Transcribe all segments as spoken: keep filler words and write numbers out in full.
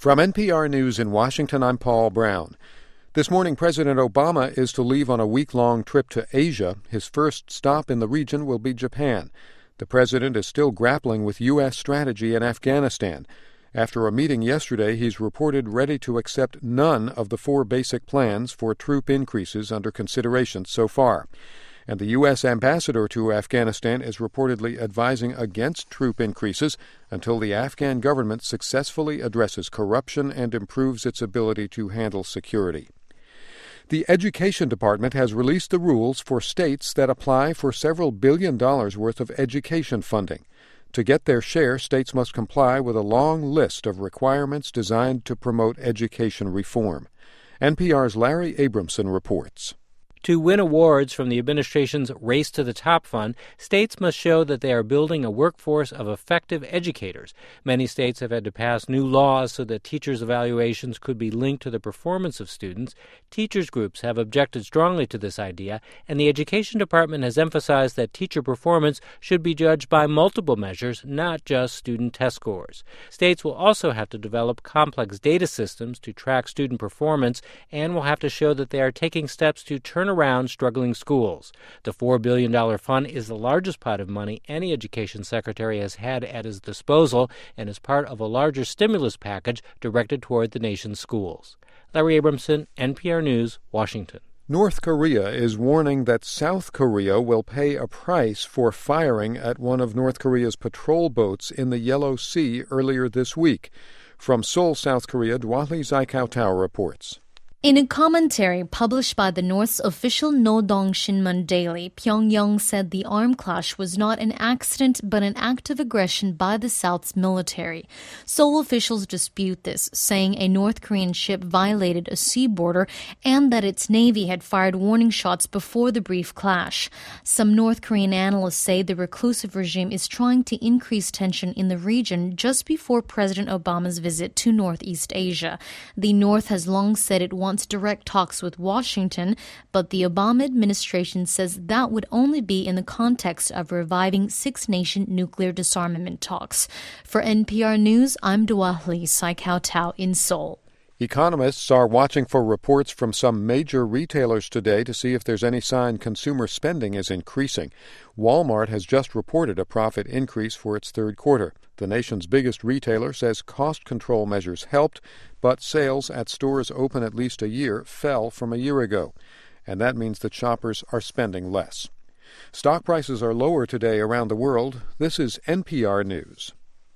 From N P R News in Washington, I'm Paul Brown. This morning, President Obama is to leave on a week-long trip to Asia. His first stop in the region will be Japan. The president is still grappling with U S strategy in Afghanistan. After a meeting yesterday, he's reported ready to accept none of the four basic plans for troop increases under consideration so far. And the U S ambassador to Afghanistan is reportedly advising against troop increases until the Afghan government successfully addresses corruption and improves its ability to handle security. The Education Department has released the rules for states that apply for several billion dollars worth of education funding. To get their share, states must comply with a long list of requirements designed to promote education reform. N P R's Larry Abramson reports. To win awards from the administration's Race to the Top fund, states must show that they are building a workforce of effective educators. Many states have had to pass new laws so that teachers' evaluations could be linked to the performance of students. Teachers' groups have objected strongly to this idea, and the Education Department has emphasized that teacher performance should be judged by multiple measures, not just student test scores. States will also have to develop complex data systems to track student performance and will have to show that they are taking steps to turn around struggling schools. The four billion dollars fund is the largest pot of money any education secretary has had at his disposal and is part of a larger stimulus package directed toward the nation's schools. Larry Abramson, N P R News, Washington. North Korea is warning that South Korea will pay a price for firing at one of North Korea's patrol boats in the Yellow Sea earlier this week. From Seoul, South Korea, Dwali Zaikautau reports. In a commentary published by the North's official Nodong Shinmun Daily, Pyongyang said the armed clash was not an accident but an act of aggression by the South's military. Seoul officials dispute this, saying a North Korean ship violated a sea border and that its navy had fired warning shots before the brief clash. Some North Korean analysts say the reclusive regime is trying to increase tension in the region just before President Obama's visit to Northeast Asia. The North has long said it wants direct talks with Washington, but the Obama administration says that would only be in the context of reviving six-nation nuclear disarmament talks. For N P R News, I'm Dwali Zaikautau in Seoul. Economists are watching for reports from some major retailers today to see if there's any sign consumer spending is increasing. Walmart has just reported a profit increase for its third quarter. The nation's biggest retailer says cost control measures helped, but sales at stores open at least a year fell from a year ago. And that means that shoppers are spending less. Stock prices are lower today around the world. This is N P R News.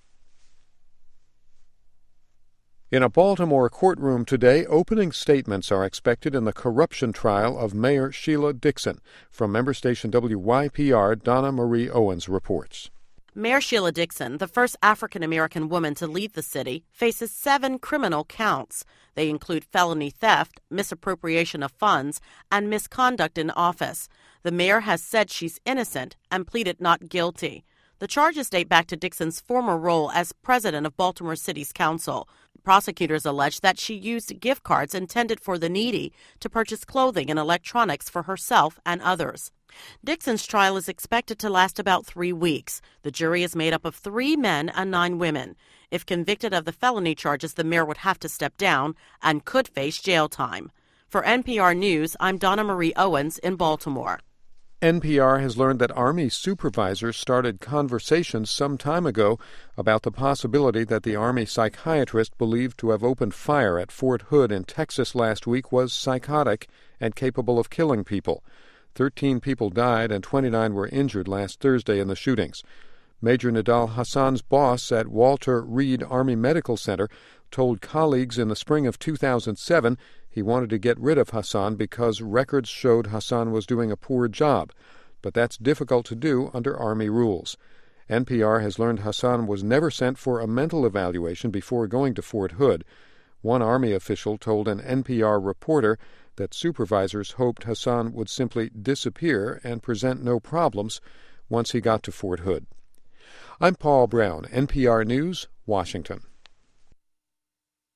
In a Baltimore courtroom today, opening statements are expected in the corruption trial of Mayor Sheila Dixon. From member station W Y P R, Donna Marie Owens reports. Mayor Sheila Dixon, the first African-American woman to lead the city, faces seven criminal counts. They include felony theft, misappropriation of funds, and misconduct in office. The mayor has said she's innocent and pleaded not guilty. The charges date back to Dixon's former role as president of Baltimore City's council. Prosecutors allege that she used gift cards intended for the needy to purchase clothing and electronics for herself and others. Dixon's trial is expected to last about three weeks. The jury is made up of three men and nine women. If convicted of the felony charges, the mayor would have to step down and could face jail time. For N P R News, I'm Donna Marie Owens in Baltimore. N P R has learned that Army supervisors started conversations some time ago about the possibility that the Army psychiatrist believed to have opened fire at Fort Hood in Texas last week was psychotic and capable of killing people. Thirteen people died and twenty-nine were injured last Thursday in the shootings. Major Nidal Hassan's boss at Walter Reed Army Medical Center told colleagues in the spring of two thousand seven he wanted to get rid of Hassan because records showed Hassan was doing a poor job, but that's difficult to do under Army rules. N P R has learned Hassan was never sent for a mental evaluation before going to Fort Hood. One Army official told an N P R reporter that supervisors hoped Hassan would simply disappear and present no problems once he got to Fort Hood. I'm Paul Brown, N P R News, Washington.